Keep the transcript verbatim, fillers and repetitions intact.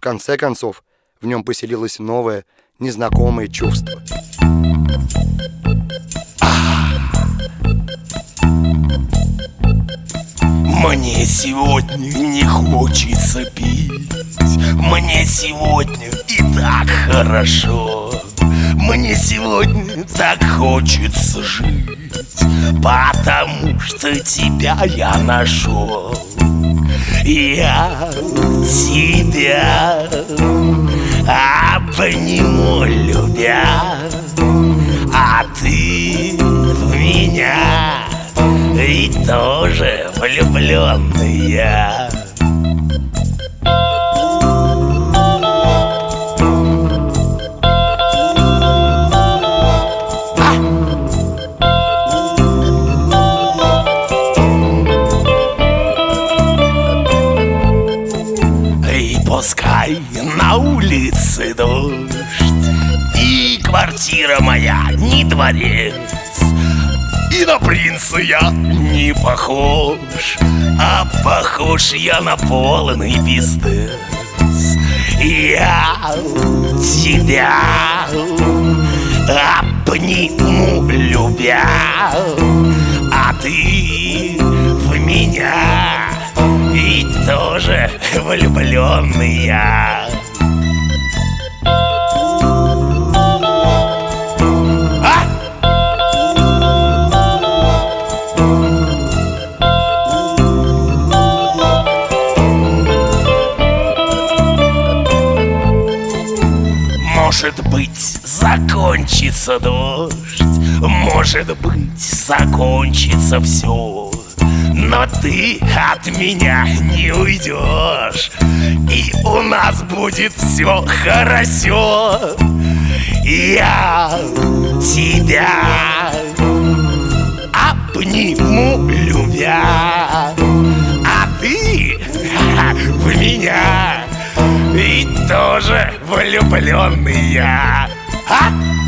конце концов, в нем поселилось новое, незнакомое чувство. Мне сегодня не хочется пить. Мне сегодня и так хорошо. Мне сегодня так хочется жить, потому что тебя я нашел. Я тебя обниму, любя, а ты в меня и тоже влюбленная. Пускай на улице дождь, и квартира моя не дворец, и на принца я не похож, а похож я на полный пиздец. Я тебя обниму, любя, а ты в меня и тоже влюбленная. А? Может быть, закончится дождь, может быть, закончится все, но ты от меня не уйдешь, и у нас будет все хорошо. Я тебя обниму, любя, а ты в меня и тоже влюбленная. А?